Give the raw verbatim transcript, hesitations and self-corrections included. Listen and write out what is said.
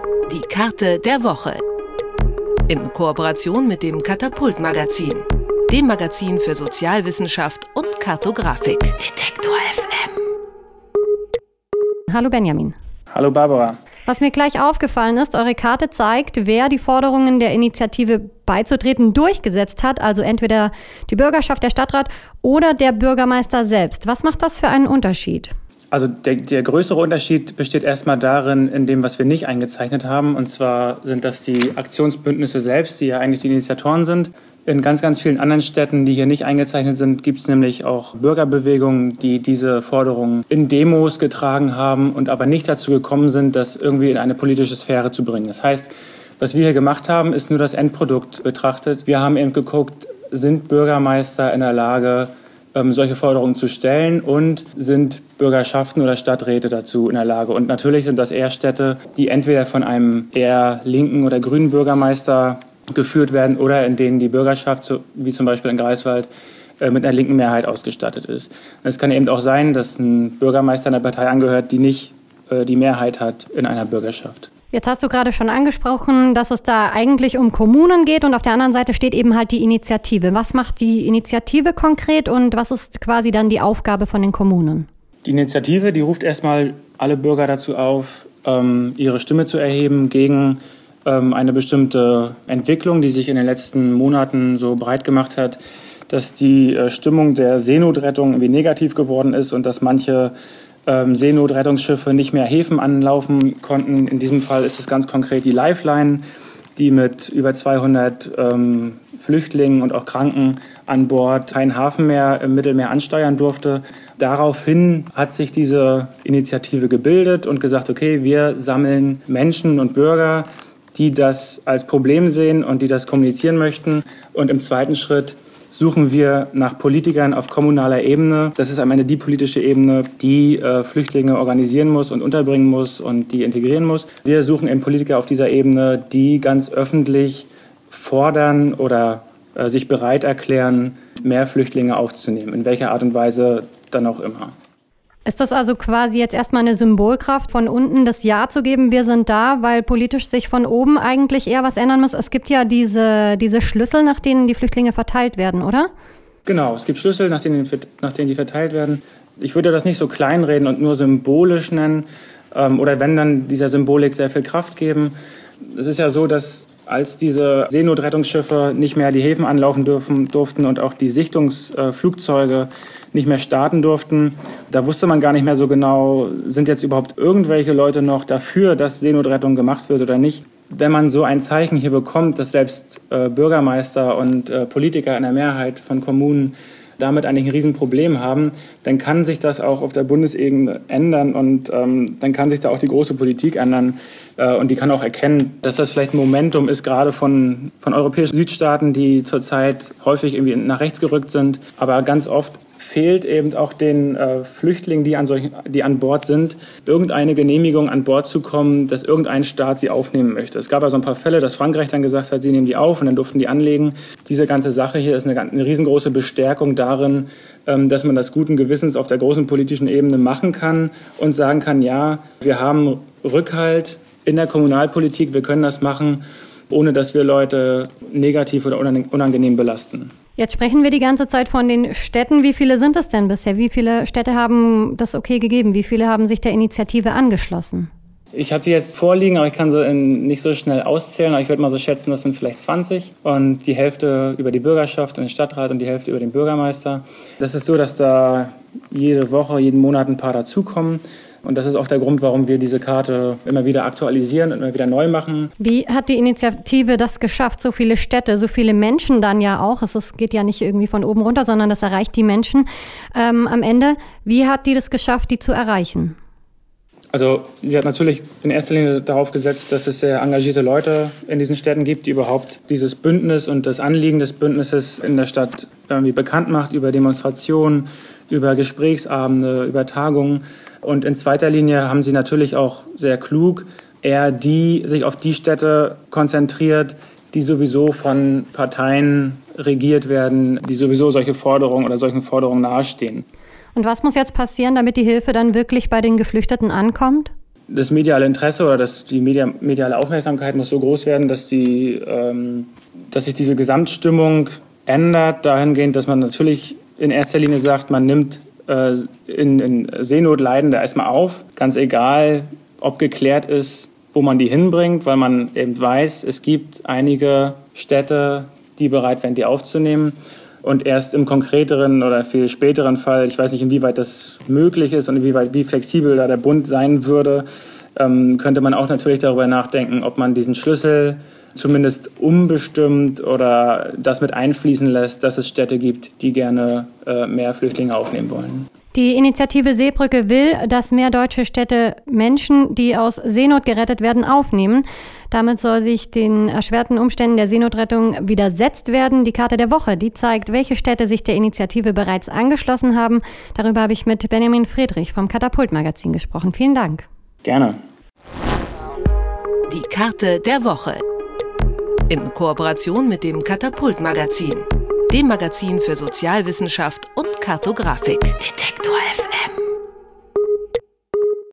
Die Karte der Woche. In Kooperation mit dem Katapult-Magazin, dem Magazin für Sozialwissenschaft und Kartografik. Detektor F M. Hallo Benjamin. Hallo Barbara. Was mir gleich aufgefallen ist, eure Karte zeigt, wer die Forderungen der Initiative beizutreten durchgesetzt hat, also entweder die Bürgerschaft, der Stadtrat oder der Bürgermeister selbst. Was macht das für einen Unterschied? Also der, der größere Unterschied besteht erstmal darin, in dem, was wir nicht eingezeichnet haben. Und zwar sind das die Aktionsbündnisse selbst, die ja eigentlich die Initiatoren sind. In ganz, ganz vielen anderen Städten, die hier nicht eingezeichnet sind, gibt es nämlich auch Bürgerbewegungen, die diese Forderungen in Demos getragen haben und aber nicht dazu gekommen sind, das irgendwie in eine politische Sphäre zu bringen. Das heißt, was wir hier gemacht haben, ist nur das Endprodukt betrachtet. Wir haben eben geguckt, sind Bürgermeister in der Lage, solche Forderungen zu stellen und sind Bürgerschaften oder Stadträte dazu in der Lage. Und natürlich sind das eher Städte, die entweder von einem eher linken oder grünen Bürgermeister geführt werden oder in denen die Bürgerschaft, wie zum Beispiel in Greifswald, mit einer linken Mehrheit ausgestattet ist. Es kann eben auch sein, dass ein Bürgermeister einer Partei angehört, die nicht die Mehrheit hat in einer Bürgerschaft. Jetzt hast du gerade schon angesprochen, dass es da eigentlich um Kommunen geht und auf der anderen Seite steht eben halt die Initiative. Was macht die Initiative konkret und was ist quasi dann die Aufgabe von den Kommunen? Die Initiative, die ruft erstmal alle Bürger dazu auf, ihre Stimme zu erheben gegen eine bestimmte Entwicklung, die sich in den letzten Monaten so breit gemacht hat, dass die Stimmung der Seenotrettung irgendwie negativ geworden ist und dass manche Ähm, Seenotrettungsschiffe nicht mehr Häfen anlaufen konnten. In diesem Fall ist es ganz konkret die Lifeline, die mit über zweihundert ähm, Flüchtlingen und auch Kranken an Bord keinen Hafen mehr im Mittelmeer ansteuern durfte. Daraufhin hat sich diese Initiative gebildet und gesagt, okay, wir sammeln Menschen und Bürger, die das als Problem sehen und die das kommunizieren möchten. Und im zweiten Schritt suchen wir nach Politikern auf kommunaler Ebene. Das ist am Ende die politische Ebene, die äh, Flüchtlinge organisieren muss und unterbringen muss und die integrieren muss. Wir suchen eben Politiker auf dieser Ebene, die ganz öffentlich fordern oder äh, sich bereit erklären, mehr Flüchtlinge aufzunehmen, in welcher Art und Weise dann auch immer. Ist das also quasi jetzt erstmal eine Symbolkraft, von unten das Ja zu geben, wir sind da, weil politisch sich von oben eigentlich eher was ändern muss? Es gibt ja diese, diese Schlüssel, nach denen die Flüchtlinge verteilt werden, oder? Genau, es gibt Schlüssel, nach denen, nach denen die verteilt werden. Ich würde das nicht so kleinreden und nur symbolisch nennen ähm, oder wenn, dann dieser Symbolik sehr viel Kraft geben. Es ist ja so, dass als diese Seenotrettungsschiffe nicht mehr die Häfen anlaufen dürfen, durften und auch die Sichtungsflugzeuge nicht mehr starten durften, da wusste man gar nicht mehr so genau, sind jetzt überhaupt irgendwelche Leute noch dafür, dass Seenotrettung gemacht wird oder nicht. Wenn man so ein Zeichen hier bekommt, dass selbst äh, Bürgermeister und äh, Politiker in der Mehrheit von Kommunen damit eigentlich ein Riesenproblem haben, dann kann sich das auch auf der Bundesebene ändern und ähm, dann kann sich da auch die große Politik ändern äh, und die kann auch erkennen, dass das vielleicht ein Momentum ist, gerade von, von europäischen Südstaaten, die zurzeit häufig irgendwie nach rechts gerückt sind, aber ganz oft fehlt eben auch den äh, Flüchtlingen, die an, solchen, die an Bord sind, irgendeine Genehmigung an Bord zu kommen, dass irgendein Staat sie aufnehmen möchte. Es gab also ein paar Fälle, dass Frankreich dann gesagt hat, sie nehmen die auf und dann durften die anlegen. Diese ganze Sache hier ist eine, eine riesengroße Bestärkung darin, ähm, dass man das guten Gewissens auf der großen politischen Ebene machen kann und sagen kann, ja, wir haben Rückhalt in der Kommunalpolitik, wir können das machen, ohne dass wir Leute negativ oder unangenehm belasten. Jetzt sprechen wir die ganze Zeit von den Städten. Wie viele sind es denn bisher? Wie viele Städte haben das okay gegeben? Wie viele haben sich der Initiative angeschlossen? Ich habe die jetzt vorliegen, aber ich kann sie nicht so schnell auszählen. Aber ich würde mal so schätzen, das sind vielleicht zwanzig. Und die Hälfte über die Bürgerschaft und den Stadtrat und die Hälfte über den Bürgermeister. Das ist so, dass da jede Woche, jeden Monat ein paar dazukommen. Und das ist auch der Grund, warum wir diese Karte immer wieder aktualisieren und immer wieder neu machen. Wie hat die Initiative das geschafft, so viele Städte, so viele Menschen dann ja auch? Es ist, geht ja nicht irgendwie von oben runter, sondern das erreicht die Menschen ähm, am Ende. Wie hat die das geschafft, die zu erreichen? Also sie hat natürlich in erster Linie darauf gesetzt, dass es sehr engagierte Leute in diesen Städten gibt, die überhaupt dieses Bündnis und das Anliegen des Bündnisses in der Stadt irgendwie bekannt macht, über Demonstrationen, über Gesprächsabende, über Tagungen. Und in zweiter Linie haben sie natürlich auch sehr klug eher die sich auf die Städte konzentriert, die sowieso von Parteien regiert werden, die sowieso solche Forderungen oder solchen Forderungen nahestehen. Und was muss jetzt passieren, damit die Hilfe dann wirklich bei den Geflüchteten ankommt? das mediale Interesse oder das, die Media, mediale Aufmerksamkeit muss so groß werden, dass, die, ähm, dass sich diese Gesamtstimmung ändert, dahingehend, dass man natürlich in erster Linie sagt, man nimmt äh, in, in Seenotleidende erstmal auf, ganz egal, ob geklärt ist, wo man die hinbringt, weil man eben weiß, es gibt einige Städte, die bereit wären, die aufzunehmen. Und erst im konkreteren oder viel späteren Fall, ich weiß nicht, inwieweit das möglich ist und inwieweit, wie flexibel da der Bund sein würde, ähm, könnte man auch natürlich darüber nachdenken, ob man diesen Schlüssel zumindest umbestimmt oder das mit einfließen lässt, dass es Städte gibt, die gerne äh, mehr Flüchtlinge aufnehmen wollen. Die Initiative Seebrücke will, dass mehr deutsche Städte Menschen, die aus Seenot gerettet werden, aufnehmen. Damit soll sich den erschwerten Umständen der Seenotrettung widersetzt werden. Die Karte der Woche, die zeigt, welche Städte sich der Initiative bereits angeschlossen haben. Darüber habe ich mit Benjamin Friedrich vom Katapult-Magazin gesprochen. Vielen Dank. Gerne. Die Karte der Woche. In Kooperation mit dem Katapult-Magazin, dem Magazin für Sozialwissenschaft und Kartografik.